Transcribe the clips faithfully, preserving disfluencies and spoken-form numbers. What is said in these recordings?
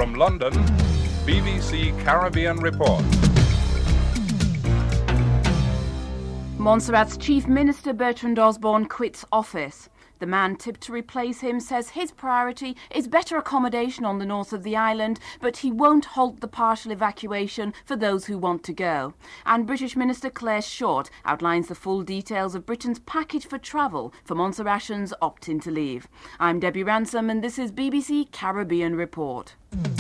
From London, B B C Caribbean Report. Montserrat's Chief Minister Bertrand Osborne quits office. The man tipped to replace him says his priority is better accommodation on the north of the island, but he won't halt the partial evacuation for those who want to go. And British Minister Claire Short outlines the full details of Britain's package for travel for Montserratians opting to leave. I'm Debbie Ransom and this is B B C Caribbean Report.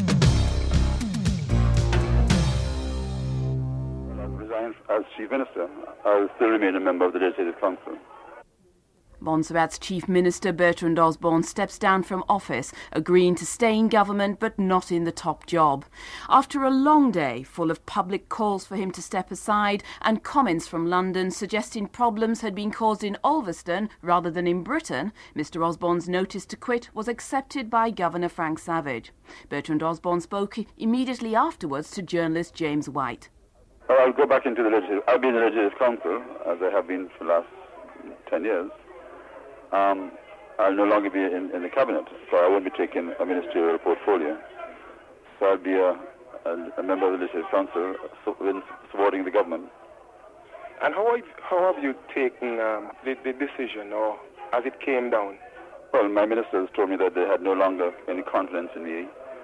Well, I've resigned as Chief Minister. I will still remain a member of the Legislative Council. Montserrat's Chief Minister Bertrand Osborne steps down from office, agreeing to stay in government but not in the top job. After a long day full of public calls for him to step aside and comments from London suggesting problems had been caused in Ulverston rather than in Britain, Mr Osborne's notice to quit was accepted by Governor Frank Savage. Bertrand Osborne spoke immediately afterwards to journalist James White. Well, I'll go back into the Legislative. I'll be in the Legislative Council, as I have been for the last ten years. Um, I'll no longer be in, in the cabinet, so I won't be taking a ministerial portfolio. So I'll be a, a, a member of the Legislative Council so, in supporting the government. And how have, how have you taken um, the, the decision, or as it came down? Well, my ministers told me that they had no longer any confidence in me